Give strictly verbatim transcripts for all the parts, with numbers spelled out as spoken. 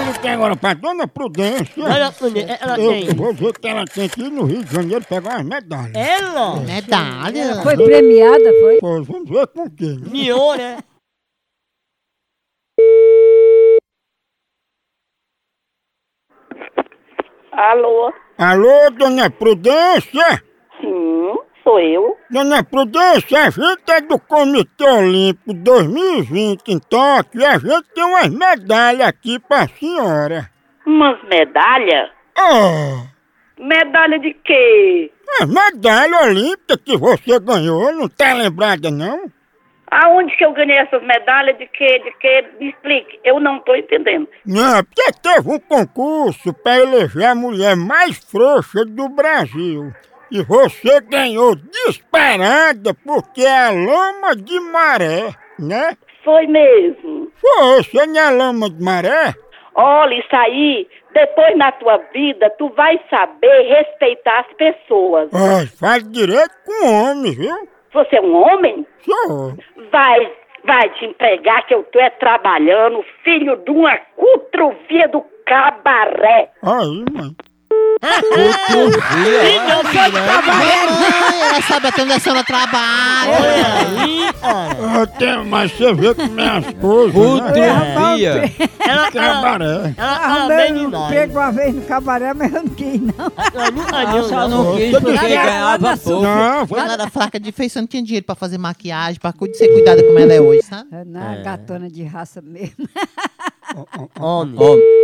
ligar agora pra Dona Prudência. Dona Prudência, ela Eu tem. vou dizer que ela tem que ir no Rio de Janeiro pegar umas medalhas. Ela? Medalha? Foi premiada, foi? Pô, vamos ver com quem, né? Miou, né? Alô? Alô, Dona Prudência? Sim, sou eu. Dona Prudência, a gente é do Comitê Olímpico dois mil e vinte em Tóquio e a gente tem umas medalhas aqui pra senhora. Umas medalhas? Oh, Medalha de quê? a medalha olímpica que você ganhou, não tá lembrada não? Aonde que eu ganhei essas medalhas? De quê? De quê? Me explique. Eu não tô entendendo. Não, porque teve um concurso pra eleger a mulher mais frouxa do Brasil. E você ganhou disparada porque é a lama de maré, né? Foi mesmo. Pô, você não é lama de maré? Olha, isso aí, depois na tua vida, tu vai saber respeitar as pessoas. Ah, faz direito com homem, viu? Você é um homem? Sou. Vai, vai te empregar que eu tô é trabalhando, filho de uma cutruvia do cabaré. Aí, mãe. Mamãe, ela sabe até onde a senhora trabalha. Olha aí, cara. Ah, tem, mas você vê que minha esposa, né? Ela, ela, Cabaré. ela, ela Arrumei bem um demais. emprego uma vez no cabaré, mas eu não quis, não. Ela nunca Ah, deu, só não. não quis porque ganhava pouco. Não, foi... Ela era fraca de feição, não tinha dinheiro pra fazer maquiagem, pra cu- ser cuidada como ela é hoje, sabe? É na gatona de raça mesmo. Homem.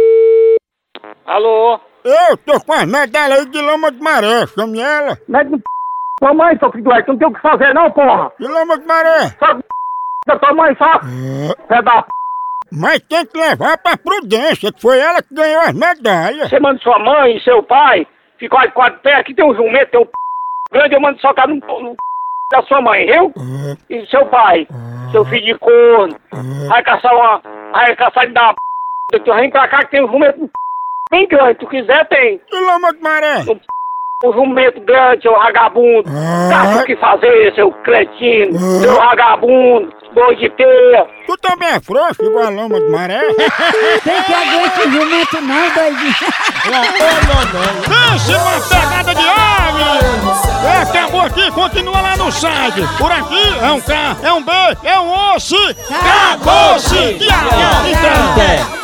Alô? Eu tô com as medalhas aí de lama de maré, chame ela. Mete no p... tua mãe, seu filho do Leite, não tem o que fazer não, porra! De lama de maré. Só p... da tua mãe, só pé da p... Mas tem que levar pra Prudência, que foi ela que ganhou as medalhas. Você manda sua mãe e seu pai, fica olha quatro pés, aqui tem um jumento, tem um p... grande, eu mando socar no, no p... da sua mãe, viu? E seu pai, seu filho de corno, vai caçar uma... vai caçar de dar uma p... tu vem pra cá que tem um jumento bem grande, se tu quiser tem. De lama de maré. Um jumento grande, seu vagabundo. Caça o que fazer, seu cretino. Seu vagabundo. Boi de teia. Tu também é frouxo igual a lama de maré? Tem que aguentar o jumento não, doidinho. Pense uma pegada de homem! É, acabou aqui, continua lá no site. Por aqui é um K, é um B, é um osso. Acabou-se! Tchau! Então.